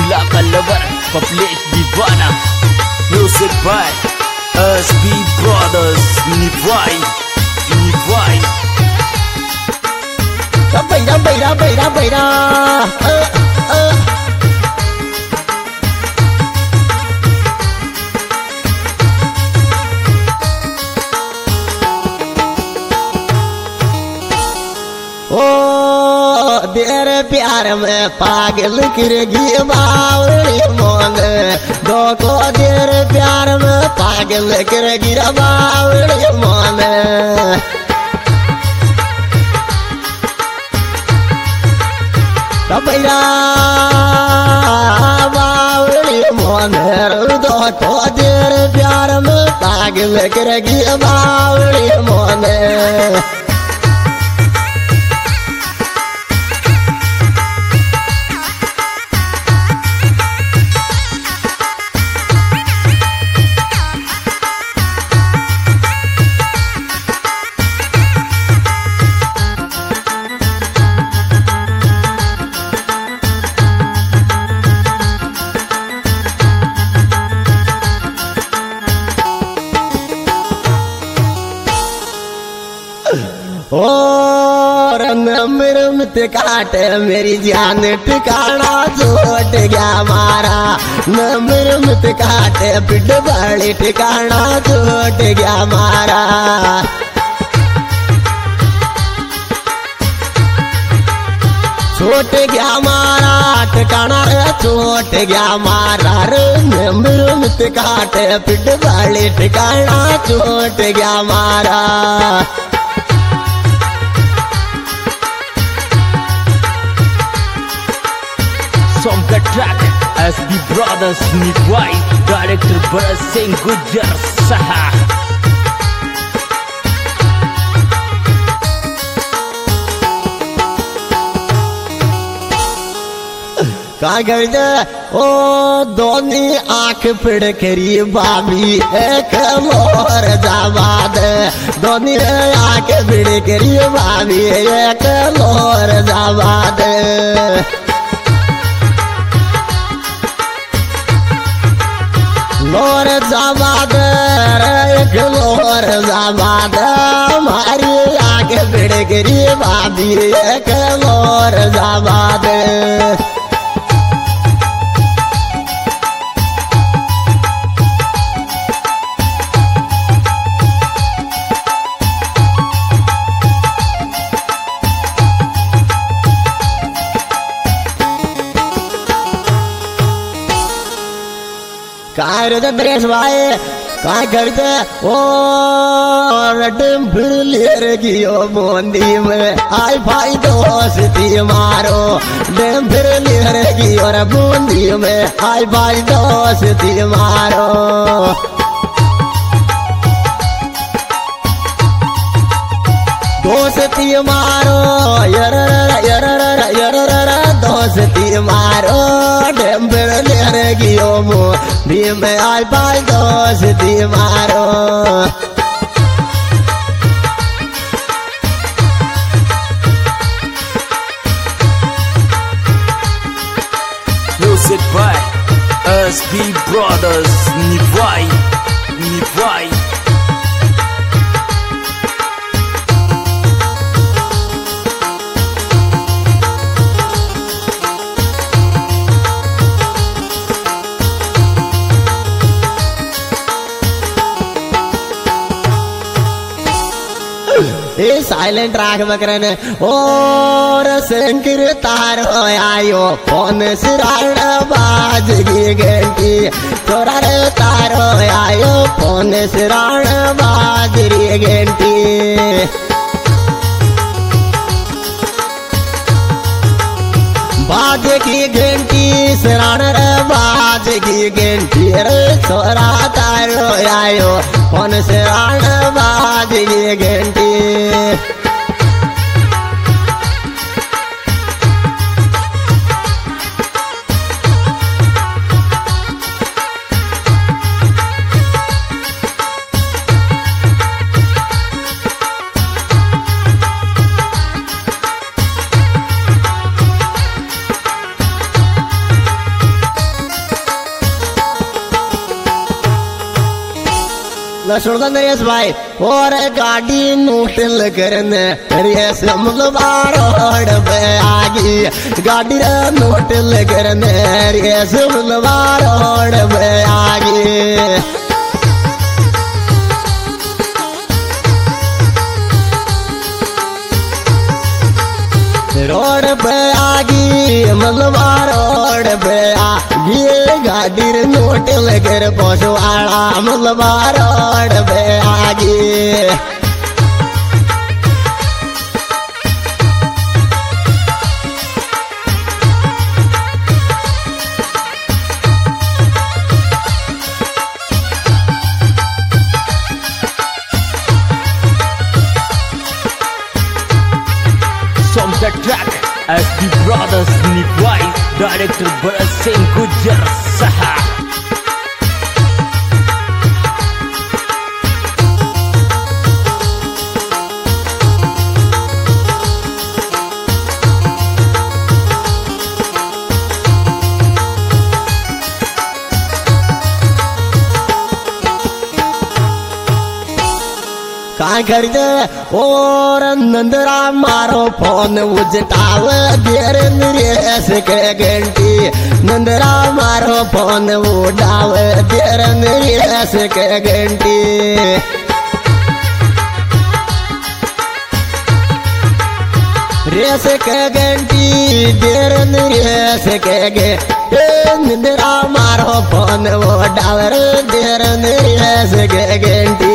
जिला का लवर कमलेश दीवाना। Music by SB Brothers। निभाई बैरा बैरा बैरा बैरा ओ तेरे प्यार में पागल करेगी बावली मोन दो को तेरे प्यार में पागल करेगी बावली मोन। बैरा बावली मोन दो को तेरे प्यार में पागल करेगी बावली मोन। और मृत काटे मेरी जान ठिकाना छोड़ गया मारा। मृत काटे पिट बड़ी ठिकाना छोड़ गया मारा। छोट गया मारा ठिकाना छोट गया मारा। मृत काटे पिट बड़ी ठिकाना छोड़ गया मारा। Song का track SB Brothers। निभाई डायरेक्टर भरत सिंह गुज्जर साहा। का करते ओ दोनी आंख पिड़ करी बाबी एक मोर जाबाद। दोनी आंख पिड़ करी बाबी एक मोर जाबाद। लोर जाबाद एक लोर जाबाद हमारी आगे बिड़ गिरी बाबी एक लोर जाबाद। करते ब्रेस भाई का करते ओ फिर लेर गियो मोंदी में आई भाई दोस्ती मारो। डेम फिर लेर गियो रे बूंदी में आई भाई दोस्ती मारो। दोस्ती मारो यर दोस्ती मारो। डेम्बर लेर गियो मो भी में आई भाई दोस्ती मारो। Music by SB Brothers। निभाई ए साइलेंट राख मकरन और शंकर तार आयो फोन सिराण बाज की घंटी। तोरा रे तार आयो फोन सिराण बाज री घंटी। बाज की घंटी सिराण रे बाज की घंटी रे तोरा तार आयो फोन सिराण बाज की घंटी। सुन नरेश भाई और गाड़ी नोटल करने रेस मुलवार पे आगी गाड़ी नोटल करने रेस मुलवार पे आगी रोड पे आगी मलबा रोड पे आगी गाड़ी नोट लेकर पहुंचवाड़ा मलबा रोड पे आगी From the track SB Brothers Nibwai, director Bharat Singh Gujjar Saha. का कर दे और नंदरा मारो फोन उजटाव देर रेस के घंटी नंदरा मारो फोन उड़ाव देर रेस के घंटी रेस के घंटी देर रेस के घंटी नंदरा मारो फोन उड़ाव देर रेस के घंटी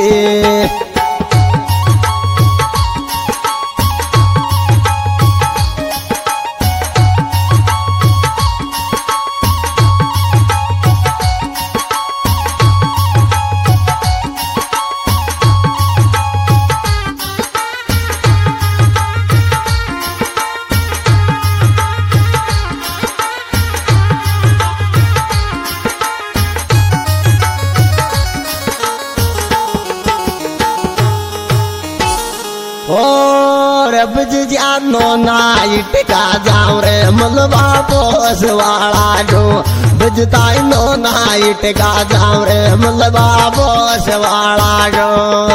और अब जानो नाइट का जाऊं रे मलबा पोस वाला जो बजता नो नाइट का जाऊं रे मलबा पोस वाला जो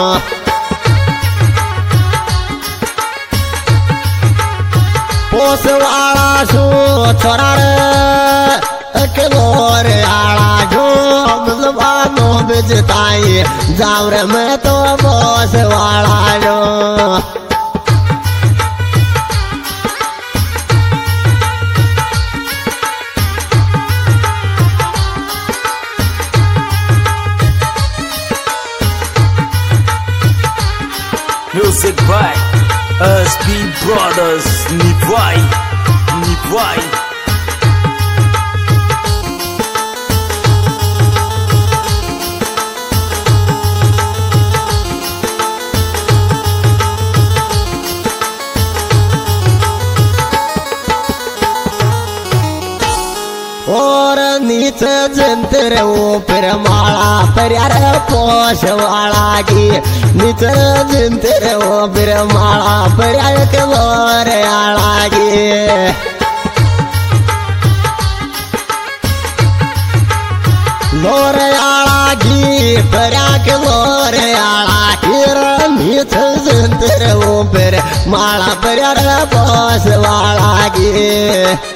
पोस वाला सो छोरा रे अकलोर आला जो मलबा नो बजताई जाऊं रे मैं तो पोस वाला जो Music by SB Brothers Nibwai. और नीचे जंतर ऊपर माला पर यार पोष वाला की नीचे जंतर ऊपर माला पर यार कलोर आला की लोर आला की पर कलोर आला की नीचे जंतर ऊपर माला पर यार पोष वाला की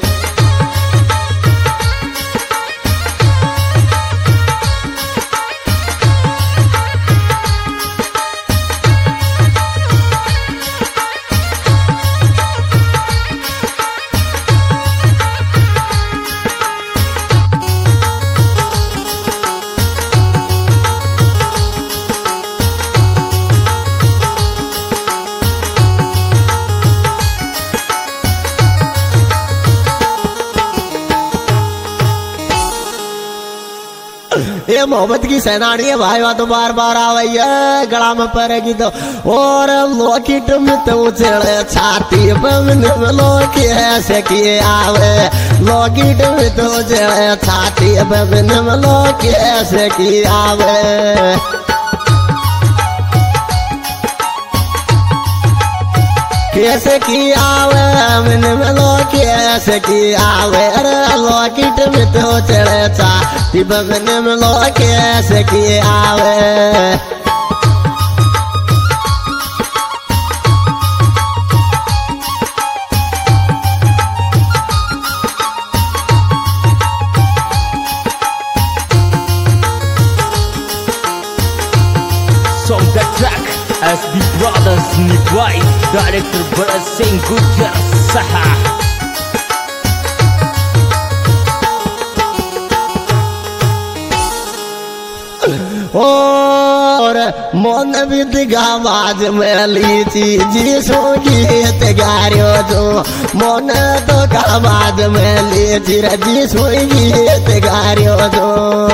ये मोहब्बत की सेनानी है भाई वहां तो बार बार आवे गला में पड़ेगी तो और लोकिट में तो चढ़े छाती पे लोग ऐसे किए आवे लोकिट में तो चढ़े छाती पे लोग ऐसे किए आवे कैसे की आवे मन में लो कैसे की आवे अरे लॉकेट में तो चढ़े था मन में लो कैसे की आवे निभाई डायरेक्टर भरत सिंह गुज्जर साहब। और मन विद आवाज में लीची जी सो गीत गारियो जो मन तो आवाज में लीची जी सो गीत गारियो जो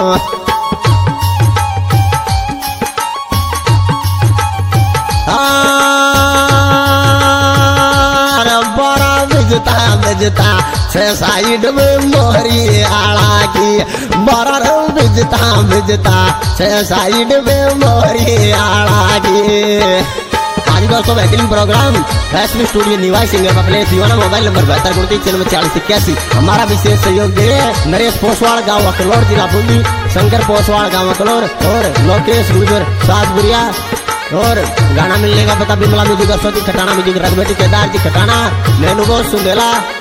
बिजता से साइड में मोहरी आला की बड़ा बिजता से साइड में मोहरी आला की। आज दोस्तों बेहतरीन प्रोग्राम फैसली स्टूडियो निवाई सिंगर पकड़े दीवाना मोबाइल नंबर 72 हमारा विशेष सहयोग दे नरेश पोसवाड़ गाँव अकलोर जिला बूंदी, शंकर पोसवाड़ गाँव अकलोर और लोकेश गुजर सातपुरिया। और गाना मिलने का पता बिमला म्यूजिक, सरस्वती खटाना म्यूजिक, रघुवेटी केदार जी खटाना, नैनुबो सुंदेला।